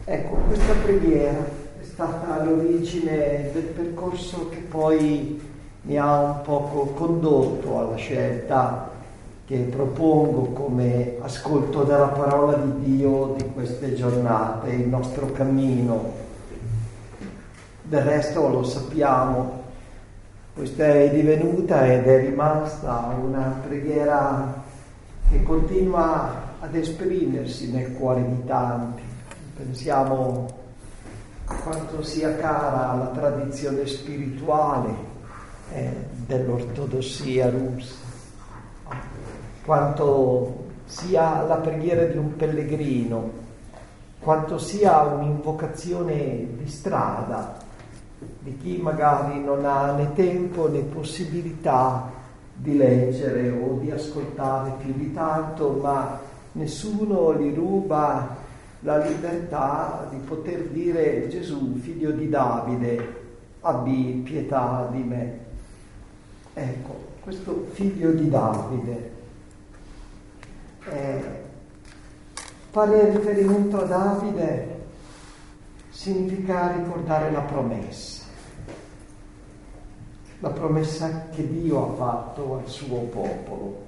Ecco, questa preghiera è stata l'origine del percorso che poi mi ha un poco condotto alla scelta che propongo come ascolto della parola di Dio di queste giornate, il nostro cammino. Del resto lo sappiamo, questa è divenuta ed è rimasta una preghiera che continua ad esprimersi nel cuore di tanti. Pensiamo quanto sia cara la tradizione spirituale dell'ortodossia russa, quanto sia la preghiera di un pellegrino, quanto sia un'invocazione di strada di chi magari non ha né tempo né possibilità di leggere o di ascoltare più di tanto, ma nessuno gli ruba la libertà di poter dire: Gesù, figlio di Davide, abbi pietà di me. Ecco, questo figlio di Davide fare riferimento a Davide significa ricordare la promessa che Dio ha fatto al suo popolo.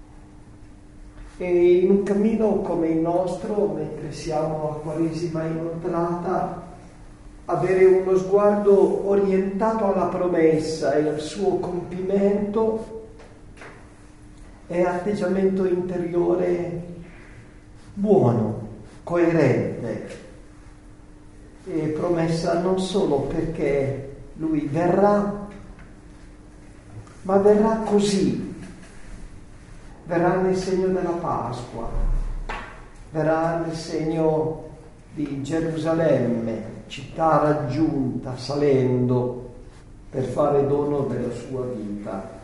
E in un cammino come il nostro, mentre siamo a Quaresima inoltrata, avere uno sguardo orientato alla promessa e al suo compimento è atteggiamento interiore buono, coerente, e promessa non solo perché Lui verrà, ma verrà così, verrà nel segno della Pasqua, verrà nel segno di Gerusalemme, città raggiunta salendo per fare dono della sua vita.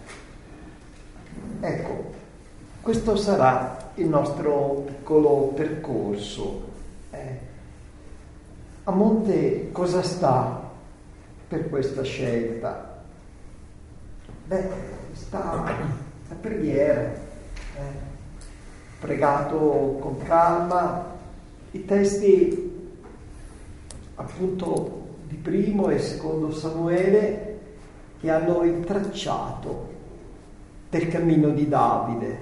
Ecco, questo sarà il nostro piccolo percorso. A monte cosa sta per questa scelta? Sta la preghiera, pregato con calma, i testi appunto di primo e secondo Samuele che hanno il tracciato del cammino di Davide,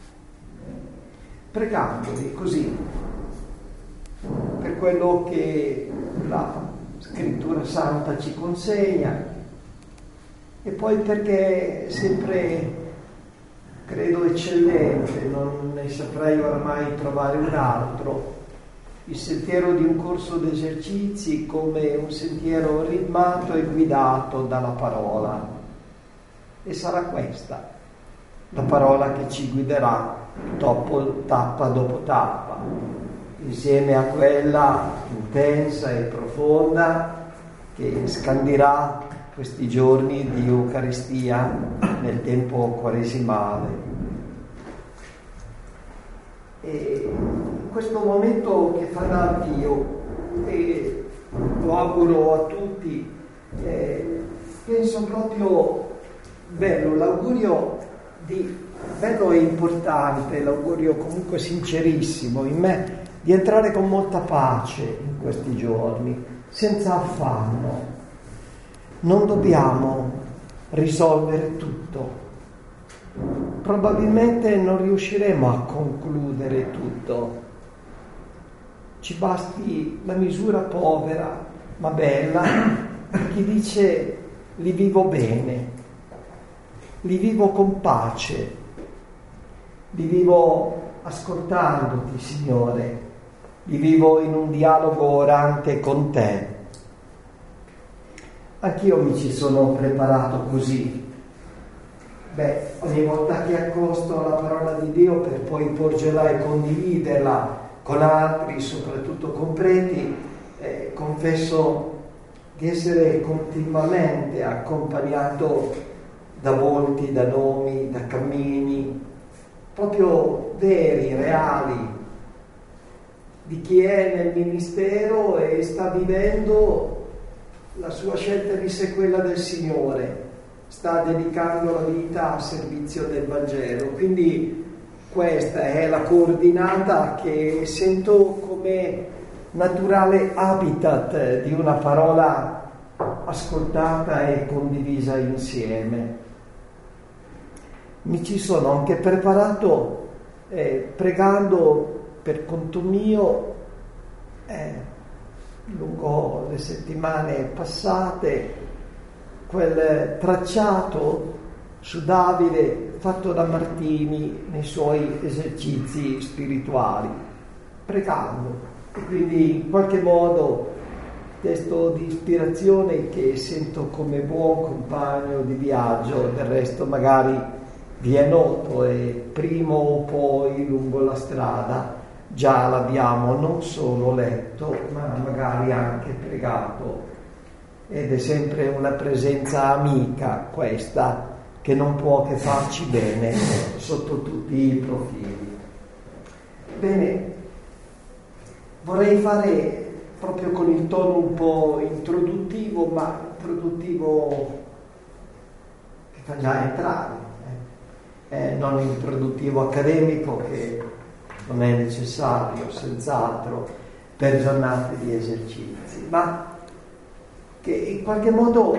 pregandoli così per quello che la Scrittura Santa ci consegna, e poi perché è sempre, credo, eccellente, non ne saprei oramai trovare un altro, il sentiero di un corso d'esercizi come un sentiero ritmato e guidato dalla parola. E sarà questa la parola che ci guiderà tappa dopo tappa, insieme a quella intensa e profonda che scandirà questi giorni di Eucaristia nel tempo quaresimale. E in questo momento che farà Dio, e lo auguro a tutti, penso proprio bello e importante, l'augurio comunque sincerissimo in me, di entrare con molta pace in questi giorni, senza affanno. Non dobbiamo risolvere tutto. Probabilmente non riusciremo a concludere tutto. Ci basti la misura povera, ma bella, di chi dice: li vivo bene, li vivo con pace, li vivo ascoltandoti, Signore, li vivo in un dialogo orante con te. Anch'io mi ci sono preparato così. Ogni volta che accosto la parola di Dio per poi porgerla e condividerla con altri, soprattutto con preti, confesso di essere continuamente accompagnato da volti, da nomi, da cammini, proprio veri, reali, di chi è nel ministero e sta vivendo la sua scelta di sé, quella del Signore, sta dedicando la vita a servizio del Vangelo. Quindi questa è la coordinata che sento come naturale habitat di una parola ascoltata e condivisa insieme. Mi ci sono anche preparato pregando per conto mio lungo le settimane passate quel tracciato su Davide fatto da Martini nei suoi esercizi spirituali, pregando. E quindi in qualche modo testo di ispirazione che sento come buon compagno di viaggio, del resto magari vi è noto e prima o poi lungo la strada già l'abbiamo non solo letto ma magari anche pregato, ed è sempre una presenza amica questa che non può che farci bene sotto tutti i profili. Bene, vorrei fare proprio con il tono un po' introduttivo, ma introduttivo che fa già entrare, non introduttivo accademico che non è necessario senz'altro per giornate di esercizi, ma che in qualche modo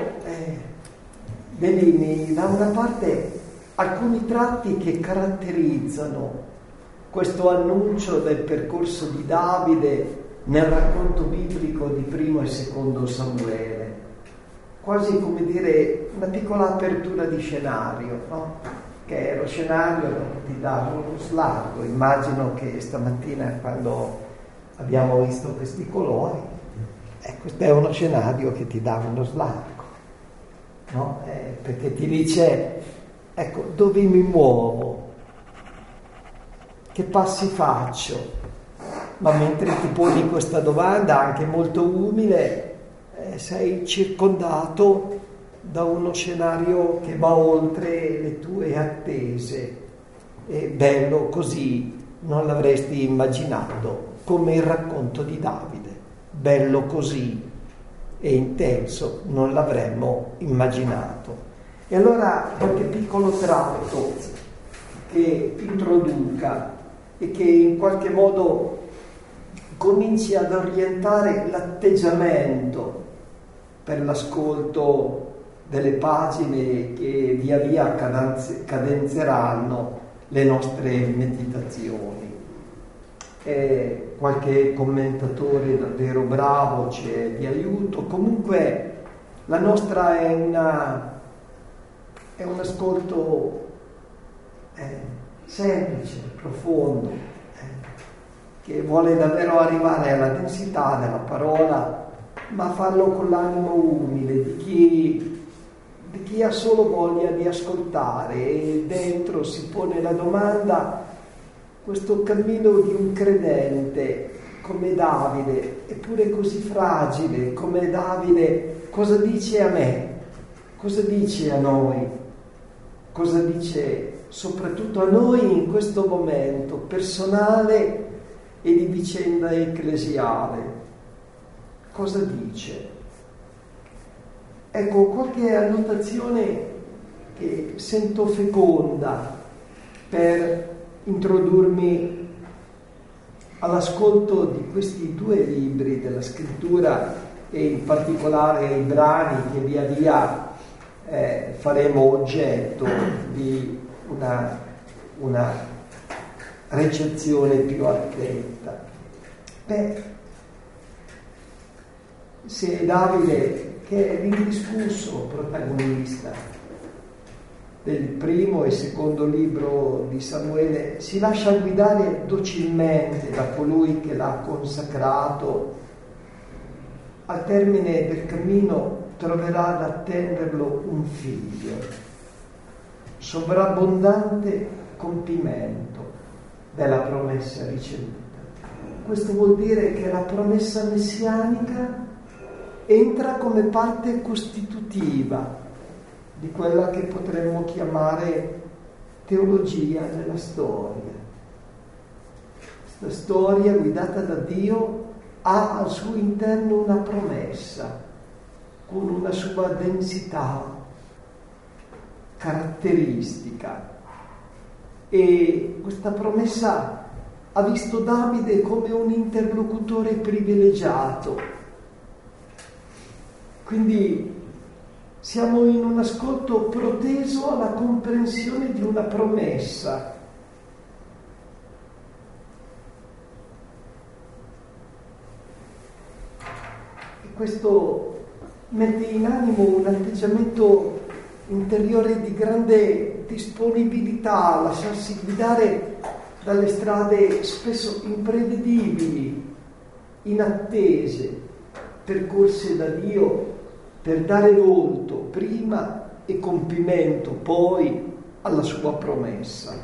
delinei da una parte alcuni tratti che caratterizzano questo annuncio del percorso di Davide nel racconto biblico di primo e secondo Samuele, quasi come dire una piccola apertura di scenario, no? Che lo scenario ti dà uno slargo. Immagino che stamattina quando abbiamo visto questi colori, questo è uno scenario che ti dà uno slargo, no? Perché ti dice, ecco, dove mi muovo, che passi faccio, ma mentre ti poni questa domanda anche molto umile, sei circondato da uno scenario che va oltre le tue attese. E bello così non l'avresti immaginato, come il racconto di Davide, bello così e intenso non l'avremmo immaginato. E allora qualche piccolo tratto che introduca e che in qualche modo cominci ad orientare l'atteggiamento per l'ascolto delle pagine che via via cadenzeranno le nostre meditazioni. Qualche commentatore davvero bravo c'è di aiuto. Comunque la nostra è un ascolto semplice, profondo, che vuole davvero arrivare alla densità della parola, ma farlo con l'animo umile di chi ha solo voglia di ascoltare e dentro si pone la domanda, questo cammino di un credente come Davide, eppure così fragile come Davide, cosa dice a me? Cosa dice a noi? Cosa dice soprattutto a noi in questo momento personale e di vicenda ecclesiale? Cosa dice? Ecco, qualche annotazione che sento feconda per introdurmi all'ascolto di questi due libri della scrittura e in particolare i brani che via via faremo oggetto di una ricezione più attenta. Se Davide, che è l'indiscusso protagonista del primo e secondo libro di Samuele, si lascia guidare docilmente da colui che l'ha consacrato, al termine del cammino troverà ad attenderlo un figlio, sovrabbondante compimento della promessa ricevuta. Questo vuol dire che la promessa messianica entra come parte costitutiva di quella che potremmo chiamare teologia della storia. Questa storia guidata da Dio ha al suo interno una promessa con una sua densità caratteristica, e questa promessa ha visto Davide come un interlocutore privilegiato. Quindi siamo in un ascolto proteso alla comprensione di una promessa. E questo mette in animo un atteggiamento interiore di grande disponibilità a lasciarsi guidare dalle strade spesso imprevedibili, inattese, percorse da Dio per dare volto prima e compimento poi alla sua promessa.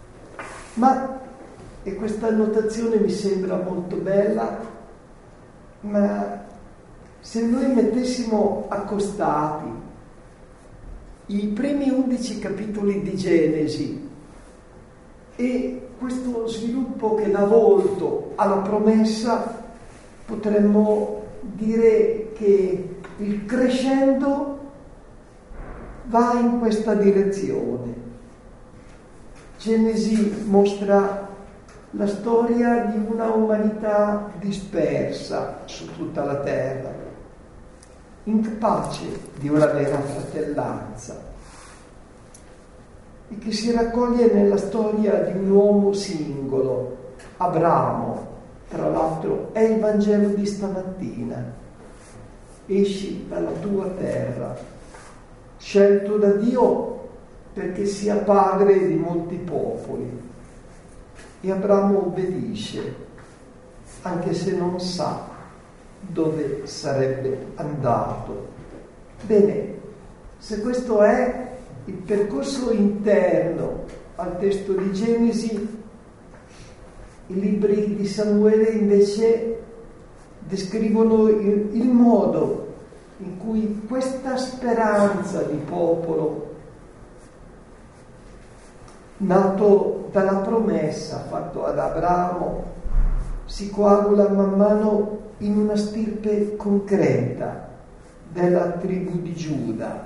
E questa annotazione mi sembra molto bella, ma se noi mettessimo accostati i primi 11 capitoli di Genesi e questo sviluppo che dà volto alla promessa, potremmo dire che il crescendo va in questa direzione. Genesi mostra la storia di una umanità dispersa su tutta la terra, incapace di una vera fratellanza, e che si raccoglie nella storia di un uomo singolo, Abramo. Tra l'altro è il Vangelo di stamattina. Esci dalla tua terra, scelto da Dio perché sia padre di molti popoli. E Abramo obbedisce, anche se non sa dove sarebbe andato. Bene, se questo è il percorso interno al testo di Genesi, i libri di Samuele invece descrivono il modo in cui questa speranza di popolo, nato dalla promessa fatta ad Abramo, si coagula man mano in una stirpe concreta della tribù di Giuda,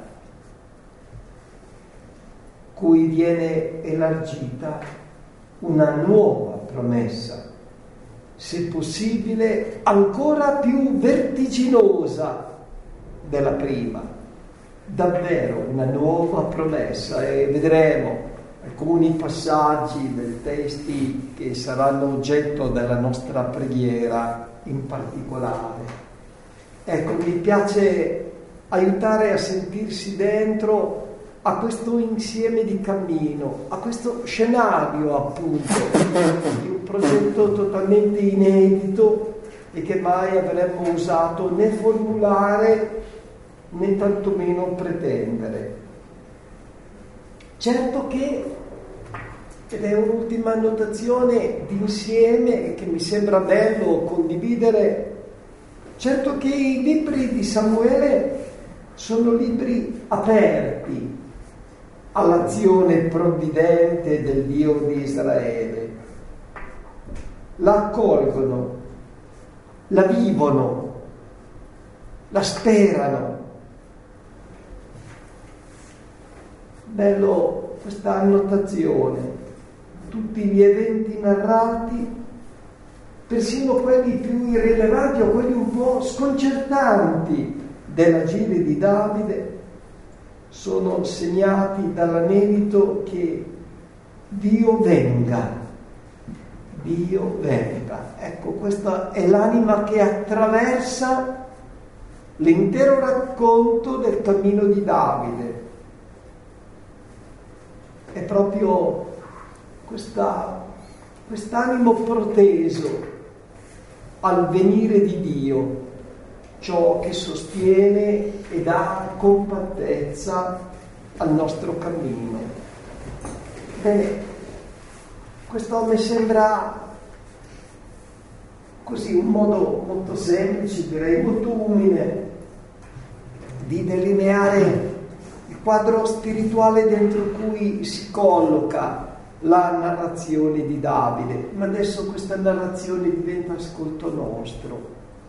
cui viene elargita una nuova promessa, se possibile ancora più vertiginosa della prima, davvero una nuova promessa, e vedremo alcuni passaggi dei testi che saranno oggetto della nostra preghiera in particolare. Ecco, mi piace aiutare a sentirsi dentro a questo insieme di cammino, a questo scenario appunto di un progetto totalmente inedito e che mai avremmo osato né formulare né tantomeno pretendere. Certo che, ed è un'ultima annotazione d'insieme che mi sembra bello condividere, certo che i libri di Samuele sono libri aperti all'azione provvidente del Dio di Israele. La accolgono, la vivono, la sperano. Bello questa annotazione. Tutti gli eventi narrati, persino quelli più irrilevanti o quelli un po' sconcertanti dell'agire di Davide, sono segnati dall'anelito che Dio venga. Dio venga. Ecco, questa è l'anima che attraversa l'intero racconto del cammino di Davide. È proprio quest'animo proteso al venire di Dio, ciò che sostiene e dà compattezza al nostro cammino. Bene, questo mi sembra così un modo molto semplice, direi molto umile, di delineare il quadro spirituale dentro cui si colloca la narrazione di Davide. Ma adesso questa narrazione diventa ascolto nostro.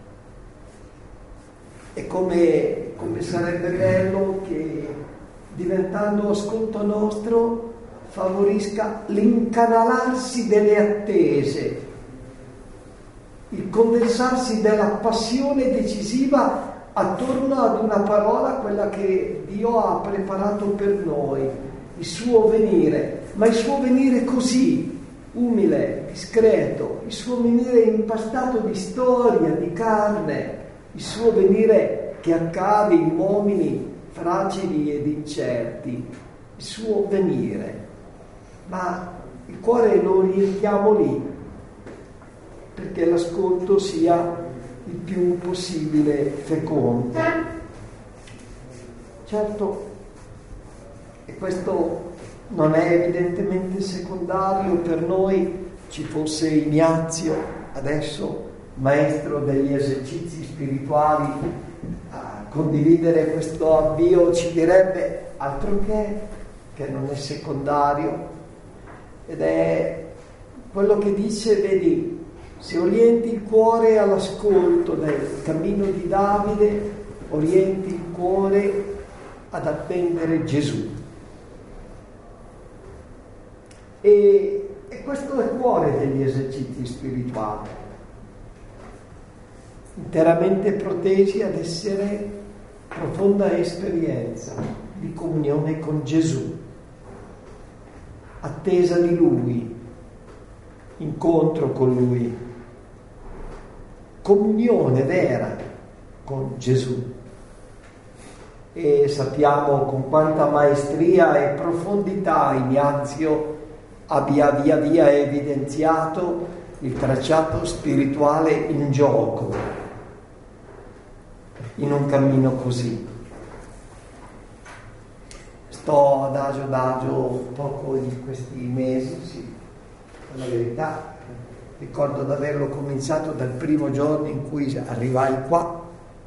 E come sarebbe bello che, diventando ascolto nostro, favorisca l'incanalarsi delle attese il condensarsi della passione decisiva attorno ad una parola, quella che Dio ha preparato per noi, il suo venire, ma il suo venire così, umile, discreto, il suo venire impastato di storia, di carne, il suo venire che accade in uomini fragili ed incerti, il suo venire. Ma il cuore lo orientiamo lì, perché l'ascolto sia il più possibile fecondo. Certo, e questo non è evidentemente secondario per noi. Ci fosse Ignazio, adesso maestro degli esercizi spirituali, a condividere questo avvio, ci direbbe altro che non è secondario, ed è quello che dice, vedi, se orienti il cuore all'ascolto del cammino di Davide, orienti il cuore ad attendere Gesù. E questo è il cuore degli esercizi spirituali, interamente protesi ad essere profonda esperienza di comunione con Gesù, attesa di Lui, incontro con Lui, comunione vera con Gesù. E sappiamo con quanta maestria e profondità Ignazio abbia via evidenziato il tracciato spirituale in gioco in un cammino così. Sto adagio poco in questi mesi, sì, per la verità. Ricordo di averlo cominciato dal primo giorno in cui arrivai qua.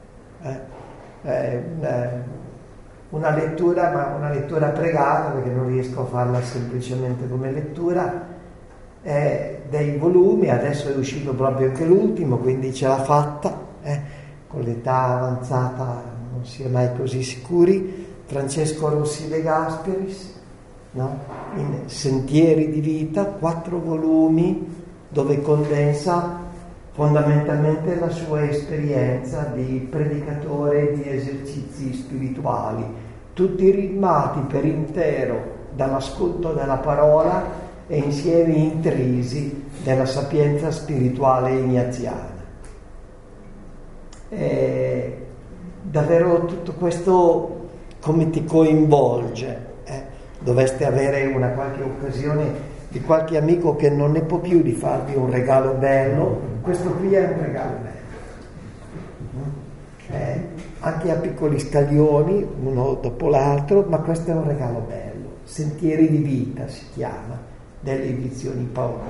Una lettura, ma una lettura pregata, perché non riesco a farla semplicemente come lettura, dei volumi. Adesso è uscito proprio anche l'ultimo, quindi ce l'ha fatta. Con l'età avanzata non si è mai così sicuri. Francesco Rossi De Gasperis, no? In Sentieri di vita, 4 volumi, dove condensa fondamentalmente la sua esperienza di predicatore di esercizi spirituali, tutti ritmati per intero dall'ascolto della parola e insieme intrisi della sapienza spirituale ignaziana. Davvero tutto questo come ti coinvolge? Dovreste avere una qualche occasione di qualche amico che non ne può più di farvi un regalo bello. Questo qui è un regalo bello, anche a piccoli scaglioni, uno dopo l'altro, ma questo è un regalo bello. Sentieri di vita si chiama, delle edizioni Paolo,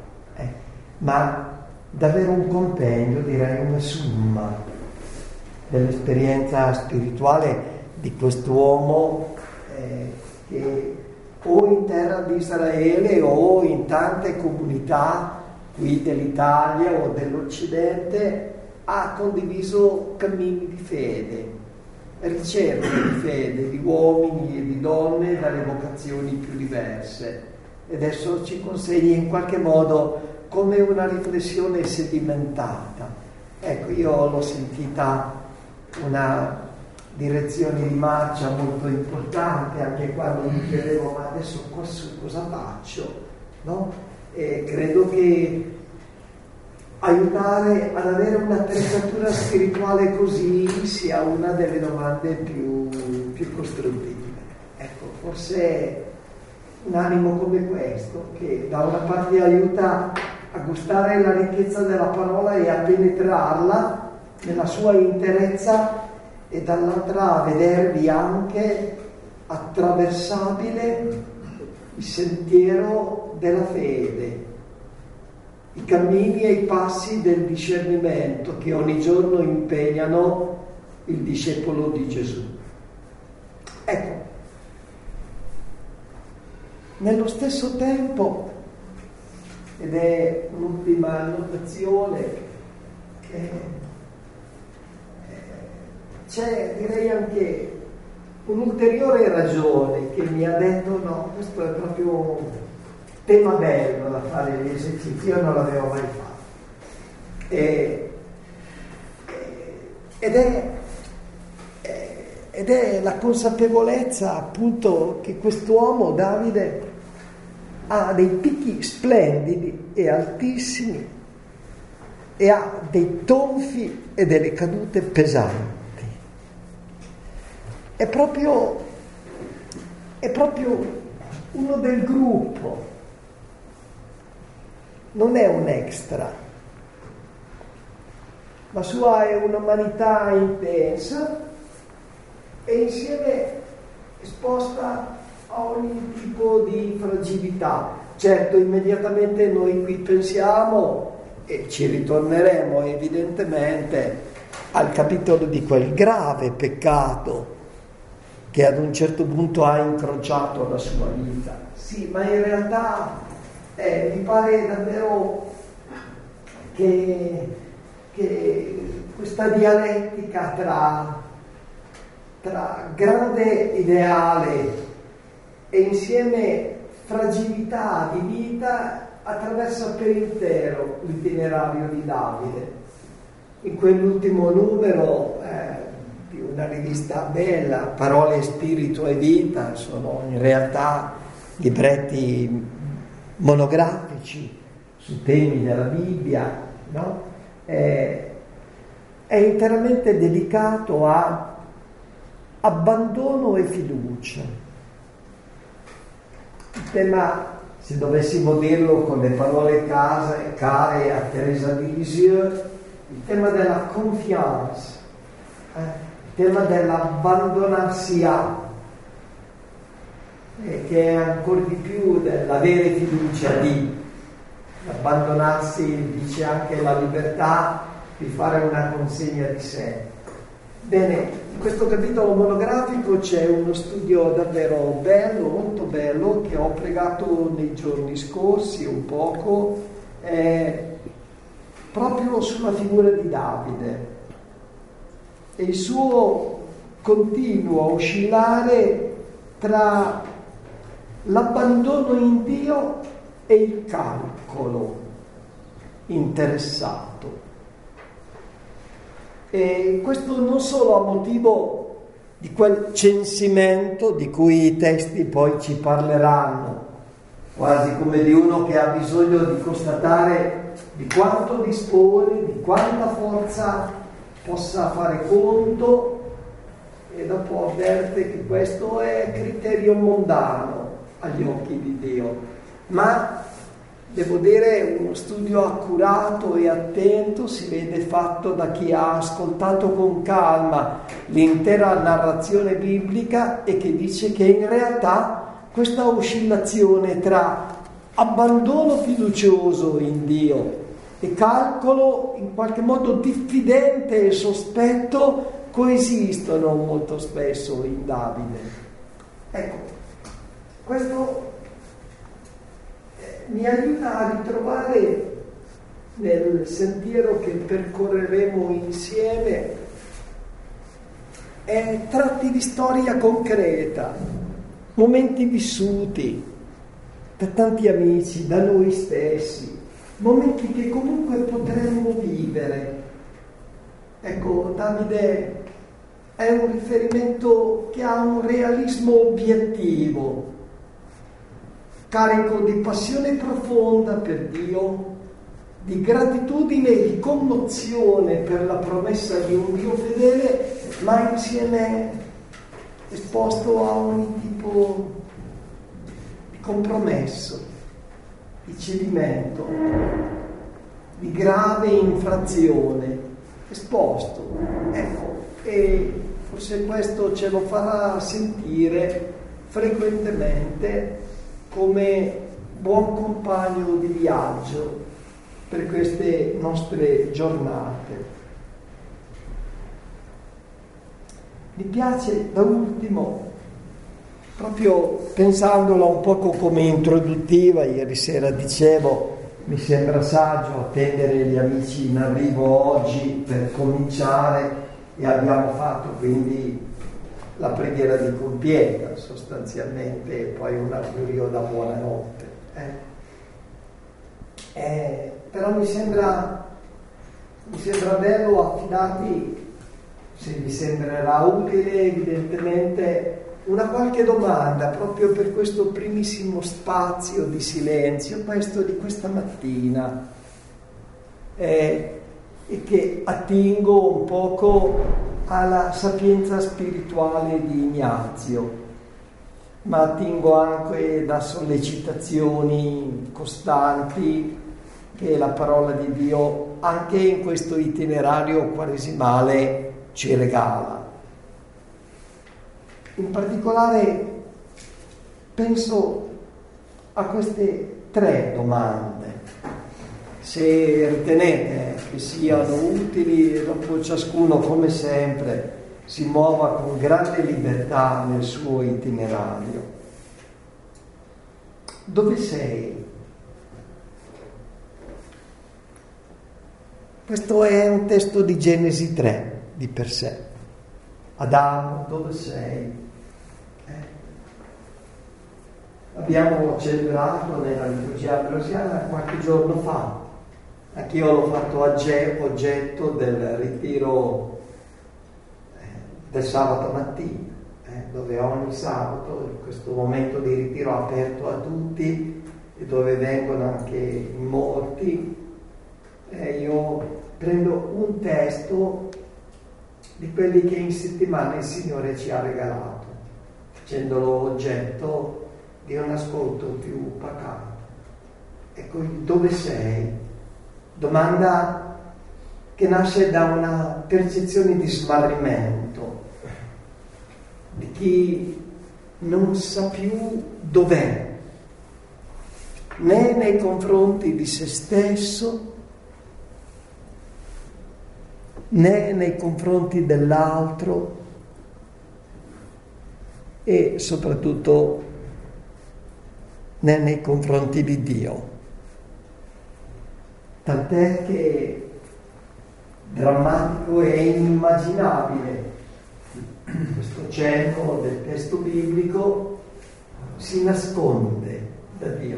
ma davvero un compendio, direi una summa dell'esperienza spirituale di quest'uomo che o in terra di Israele o in tante comunità qui dell'Italia o dell'Occidente ha condiviso cammini di fede, ricerche di fede di uomini e di donne dalle vocazioni più diverse, e adesso ci consegna in qualche modo come una riflessione sedimentata. Ecco, io l'ho sentita una direzione di marcia molto importante anche quando mi chiedevo ma adesso quassù cosa faccio, no? E credo che aiutare ad avere un'attrezzatura spirituale così sia una delle domande più costruttive. Ecco, forse un animo come questo che da una parte aiuta a gustare la ricchezza della parola e a penetrarla nella sua interezza, e dall'altra a vedervi anche attraversabile il sentiero della fede, i cammini e i passi del discernimento che ogni giorno impegnano il discepolo di Gesù. Ecco, nello stesso tempo, ed è un'ultima annotazione, c'è direi anche un'ulteriore ragione che mi ha detto no, questo è proprio un tema bello da fare gli esercizi, io non l'avevo mai fatto. Ed è la consapevolezza appunto che quest'uomo, Davide, ha dei picchi splendidi e altissimi e ha dei tonfi e delle cadute pesanti. È proprio uno del gruppo, non è un extra. La sua è un'umanità intensa e insieme esposta a ogni tipo di fragilità. Certo, immediatamente noi qui pensiamo, e ci ritorneremo evidentemente, al capitolo di quel grave peccato che ad un certo punto ha incrociato la sua vita. Sì, ma in realtà mi pare davvero che questa dialettica tra grande ideale e insieme fragilità di vita attraversa per intero l'itinerario di Davide. In quell'ultimo numero di una rivista bella, Parole, Spirito e Vita, sono in realtà libretti monografici su temi della Bibbia, no? È interamente dedicato a abbandono e fiducia. Il tema, se dovessimo dirlo con le parole care a Teresa di Lisieux, il tema della confiance, il tema dell'abbandonarsi a, che è ancora di più dell'avere fiducia di. Abbandonarsi dice anche la libertà di fare una consegna di sé. Bene, in questo capitolo monografico c'è uno studio davvero bello, molto bello, che ho pregato nei giorni scorsi un poco, proprio sulla figura di Davide e il suo continuo oscillare tra l'abbandono in Dio e il calcolo interessato. E questo non solo a motivo di quel censimento di cui i testi poi ci parleranno, quasi come di uno che ha bisogno di constatare di quanto dispone, di quanta forza possa fare conto, e dopo avverte che questo è criterio mondano agli occhi di Dio, ma devo dire uno studio accurato e attento, si vede fatto da chi ha ascoltato con calma l'intera narrazione biblica e che dice che in realtà questa oscillazione tra abbandono fiducioso in Dio e calcolo in qualche modo diffidente e sospetto coesistono molto spesso in Davide. Ecco, questo mi aiuta a ritrovare nel sentiero che percorreremo insieme tratti di storia concreta, momenti vissuti da tanti amici, da noi stessi, momenti che comunque potremmo vivere. Ecco, Davide è un riferimento che ha un realismo obiettivo, carico di passione profonda per Dio, di gratitudine e di commozione per la promessa di un Dio fedele, ma insieme esposto a ogni tipo di compromesso, di cedimento, di grave infrazione, esposto. Ecco, e forse questo ce lo farà sentire frequentemente come buon compagno di viaggio per queste nostre giornate. Mi piace da ultimo, proprio pensandola un poco come introduttiva, ieri sera dicevo, mi sembra saggio attendere gli amici in arrivo oggi per cominciare, e abbiamo fatto quindi la preghiera di compieta sostanzialmente, e poi un augurio da buonanotte. Però mi sembra mi sembra bello affidarvi, se vi sembrerà utile evidentemente, una qualche domanda proprio per questo primissimo spazio di silenzio, questo di questa mattina, e che attingo un poco alla sapienza spirituale di Ignazio, ma attingo anche da sollecitazioni costanti che la parola di Dio anche in questo itinerario quaresimale ci regala. In particolare penso a queste 3 domande. Se ritenete che siano utili, dopo ciascuno, come sempre, si muova con grande libertà nel suo itinerario. Dove sei? Questo è un testo di Genesi 3 di per sé. Adamo, dove sei? Abbiamo celebrato nella liturgia ambrosiana qualche giorno fa. Anch'io l'ho fatto oggetto del ritiro del sabato mattina, dove ogni sabato, in questo momento di ritiro aperto a tutti e dove vengono anche in molti, io prendo un testo di quelli che in settimana il Signore ci ha regalato, facendolo oggetto di un ascolto più pacato. Ecco, dove sei? Domanda che nasce da una percezione di smarrimento, di chi non sa più dov'è, né nei confronti di se stesso, né nei confronti dell'altro e soprattutto né nei confronti di Dio. Tant'è che drammatico e inimmaginabile questo cenno del testo biblico si nasconde da Dio,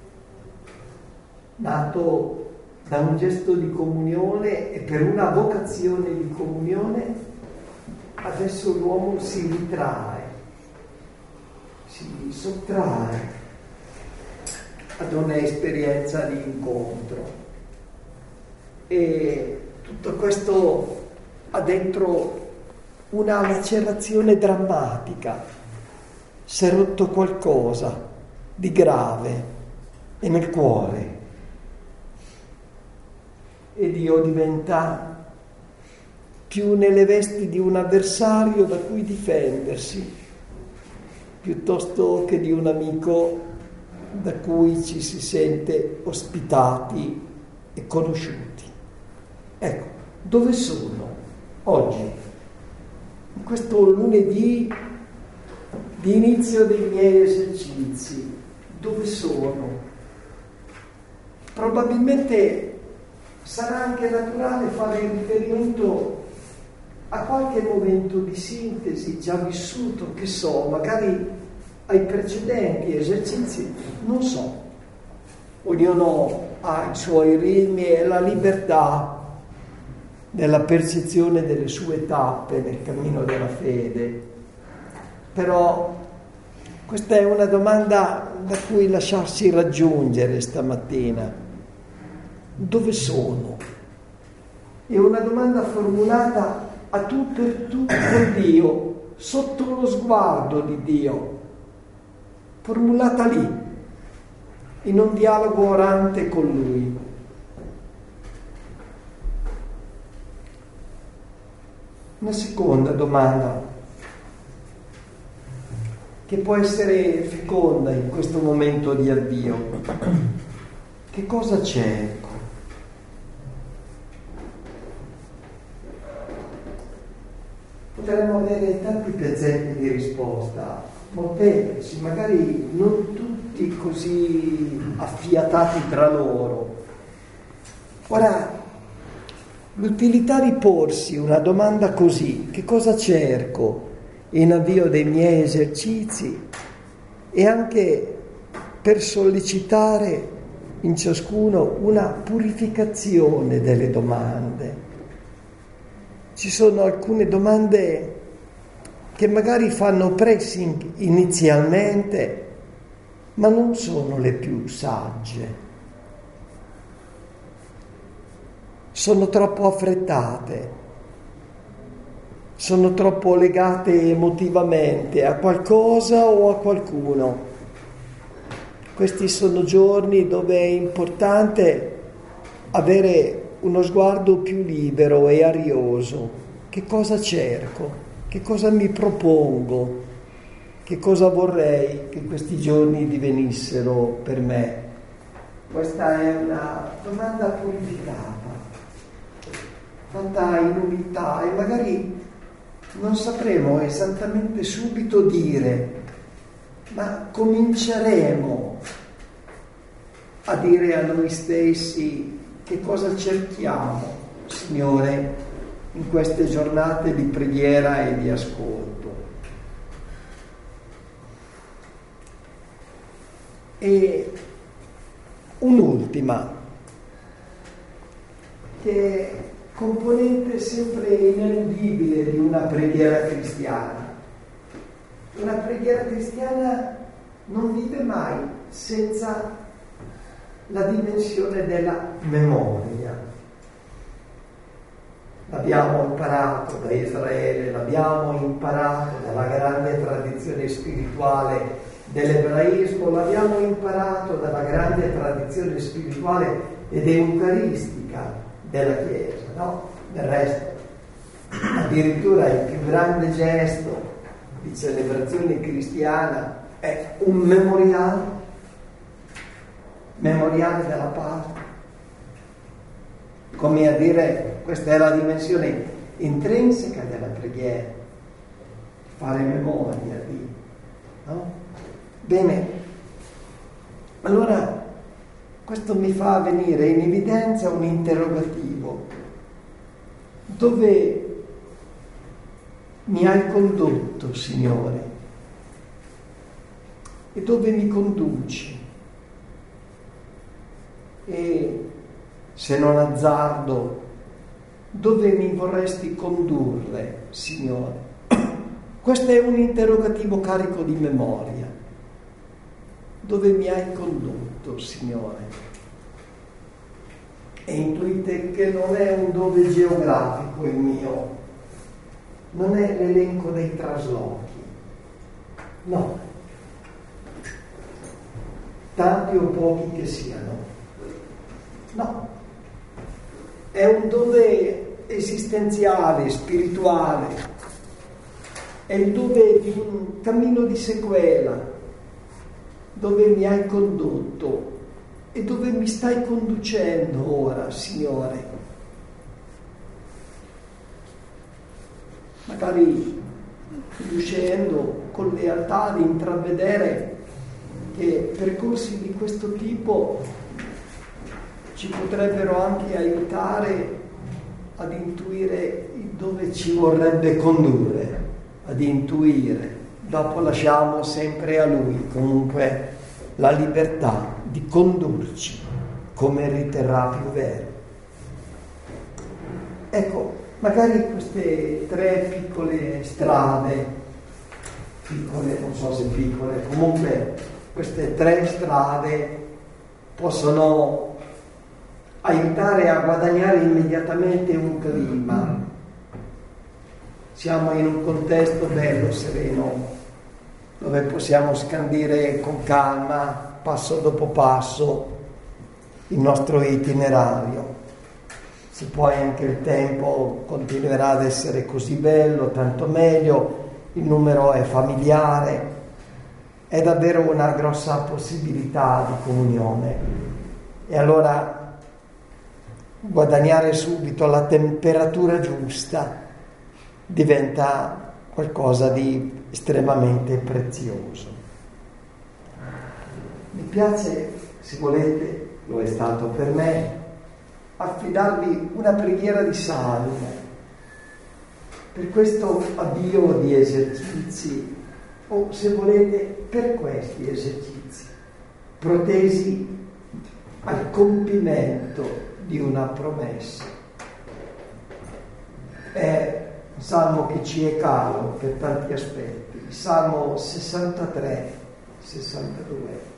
nato da un gesto di comunione e per una vocazione di comunione. Adesso l'uomo si ritrae, si sottrae ad un'esperienza di incontro. E tutto questo ha dentro una lacerazione drammatica. Si è rotto qualcosa di grave e nel cuore, e Dio diventa più nelle vesti di un avversario da cui difendersi, piuttosto che di un amico da cui ci si sente ospitati e conosciuti. Ecco, dove sono oggi, in questo lunedì di inizio dei miei esercizi? Dove sono? Probabilmente sarà anche naturale fare riferimento a qualche momento di sintesi già vissuto, che so, magari ai precedenti esercizi, non so. Ognuno ha i suoi ritmi e la libertà nella percezione delle sue tappe nel cammino della fede. Però questa è una domanda da cui lasciarsi raggiungere stamattina. Dove sono? È una domanda formulata a tu per tu con Dio, sotto lo sguardo di Dio, formulata lì, in un dialogo orante con Lui. Una seconda domanda, che può essere feconda in questo momento di avvio. Che cosa cerco? Potremmo avere tanti pezzetti di risposta, molteplici, magari non tutti così affiatati tra loro. Ora, l'utilità di porsi una domanda così, che cosa cerco in avvio dei miei esercizi, e anche per sollecitare in ciascuno una purificazione delle domande. Ci sono alcune domande che magari fanno pressing inizialmente, ma non sono le più sagge. Sono troppo affrettate, sono troppo legate emotivamente a qualcosa o a qualcuno. Questi sono giorni dove è importante avere uno sguardo più libero e arioso. Che cosa cerco? Che cosa mi propongo? Che cosa vorrei che questi giorni divenissero per me? Questa è una domanda purificata, fatta in umiltà, e magari non sapremo esattamente subito dire, ma cominceremo a dire a noi stessi che cosa cerchiamo, Signore, in queste giornate di preghiera e di ascolto. E un'ultima, che è componente sempre ineludibile di una preghiera cristiana. Una preghiera cristiana non vive mai senza la dimensione della memoria. L'abbiamo imparato da Israele, l'abbiamo imparato dalla grande tradizione spirituale dell'ebraismo, l'abbiamo imparato dalla grande tradizione spirituale ed eucaristica della Chiesa, no? Del resto, addirittura il più grande gesto di celebrazione cristiana è un memoriale della pace, come a dire, questa è la dimensione intrinseca della preghiera, fare memoria di, no? Bene, allora questo mi fa venire in evidenza un interrogativo: dove mi hai condotto, Signore? E dove mi conduci? E se non azzardo, dove mi vorresti condurre, Signore? Questo è un interrogativo carico di memoria. Dove mi hai condotto, Signore? E intuite che non è un dove geografico il mio, non è l'elenco dei traslochi, no, tanti o pochi che siano, no, è un dove esistenziale, spirituale, è il dove di un cammino di sequela, dove mi hai condotto e dove mi stai conducendo ora, Signore. Magari riuscendo con lealtà ad intravedere che percorsi di questo tipo ci potrebbero anche aiutare ad intuire dove ci vorrebbe condurre, ad intuire. Dopo lasciamo sempre a Lui comunque la libertà di condurci come riterrà più vero. Ecco, magari queste tre piccole strade, piccole, non so se piccole, comunque queste tre strade possono aiutare a guadagnare immediatamente un clima. Siamo in un contesto bello, sereno, dove possiamo scandire con calma, passo dopo passo, il nostro itinerario. Se poi anche il tempo continuerà ad essere così bello, tanto meglio, il numero è familiare, è davvero una grossa possibilità di comunione. E allora guadagnare subito la temperatura giusta diventa qualcosa di estremamente prezioso. Mi piace, se volete, lo è stato per me, affidarvi una preghiera di salve per questo avvio di esercizi, o se volete per questi esercizi, protesi al compimento di una promessa. È un salmo che ci è caro per tanti aspetti, il Salmo 63, 62.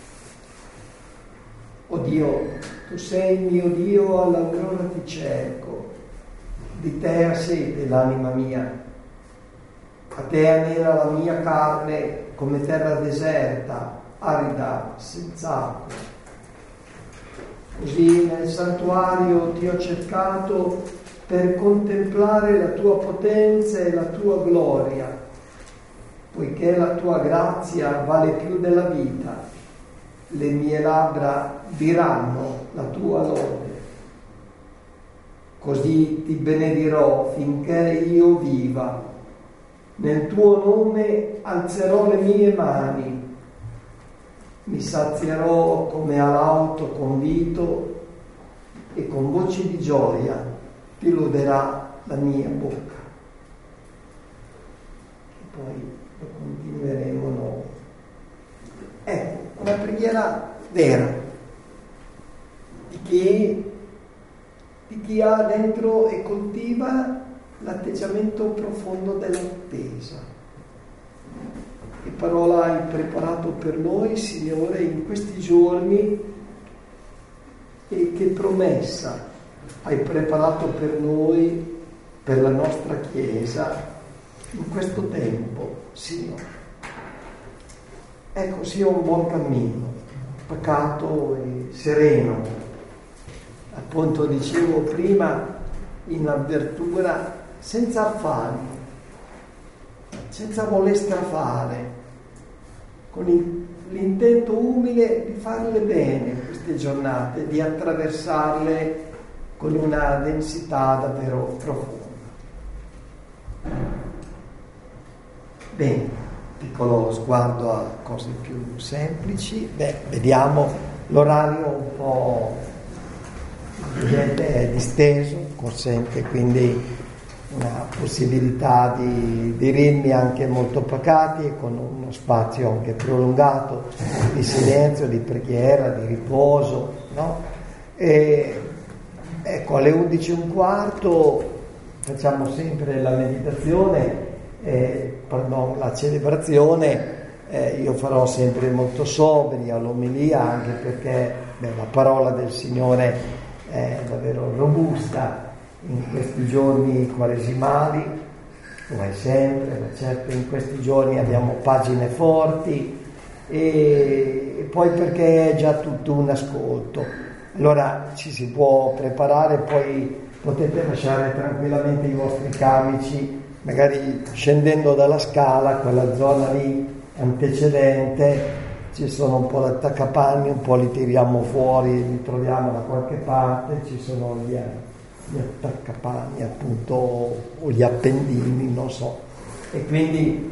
O Dio, tu sei il mio Dio, all'aurora ti cerco, di te ha sete l'anima mia, a te anela la mia carne come terra deserta, arida, senza acqua. Così nel santuario ti ho cercato per contemplare la tua potenza e la tua gloria, poiché la tua grazia vale più della vita. Le mie labbra diranno la tua lode. Così ti benedirò finché io viva. Nel tuo nome alzerò le mie mani. Mi sazierò come alauto convito e con voci di gioia ti loderà la mia bocca. E poi lo continueremo noi. Ecco, una preghiera vera di chi ha dentro e coltiva l'atteggiamento profondo dell'attesa. Che parola hai preparato per noi, Signore, in questi giorni, e che promessa hai preparato per noi, per la nostra Chiesa, in questo tempo, Signore. Ecco, sia un buon cammino, pacato e sereno. Appunto, dicevo prima, in apertura, senza affari, senza voler strafare, con l'intento umile di farle bene queste giornate, di attraversarle con una densità davvero profonda. Bene. Piccolo sguardo a cose più semplici. Vediamo l'orario un po' è disteso, consente quindi una possibilità di ritmi anche molto pacati e con uno spazio anche prolungato di silenzio, di preghiera, di riposo, no? E ecco, alle 11:15 facciamo sempre la meditazione, la celebrazione. Io farò sempre molto sobria l'omelia, anche perché la parola del Signore è davvero robusta in questi giorni quaresimali, lo è sempre, ma certo in questi giorni abbiamo pagine forti, e poi perché è già tutto un ascolto. Allora ci si può preparare, poi potete lasciare tranquillamente i vostri camici, magari scendendo dalla scala, quella zona lì antecedente, ci sono un po' di attaccapanni, un po' li tiriamo fuori, li troviamo da qualche parte, ci sono gli attaccapanni appunto, o gli appendini, non so. E quindi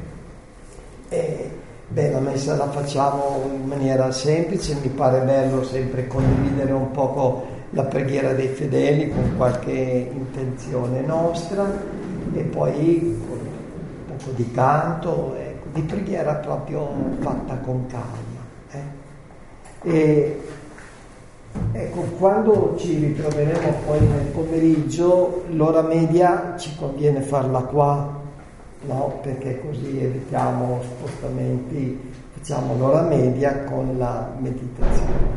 la messa la facciamo in maniera semplice. Mi pare bello sempre condividere un poco la preghiera dei fedeli con qualche intenzione nostra, e poi con un poco di canto, di preghiera proprio fatta con calma. E ecco, quando ci ritroveremo poi nel pomeriggio, l'ora media ci conviene farla qua, no? Perché così evitiamo spostamenti, facciamo l'ora media con la meditazione.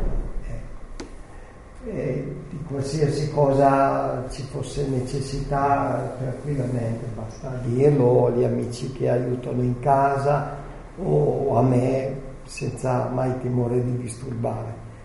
Di qualsiasi cosa ci fosse necessità, tranquillamente basta dirlo agli amici che aiutano in casa o a me, senza mai timore di disturbare.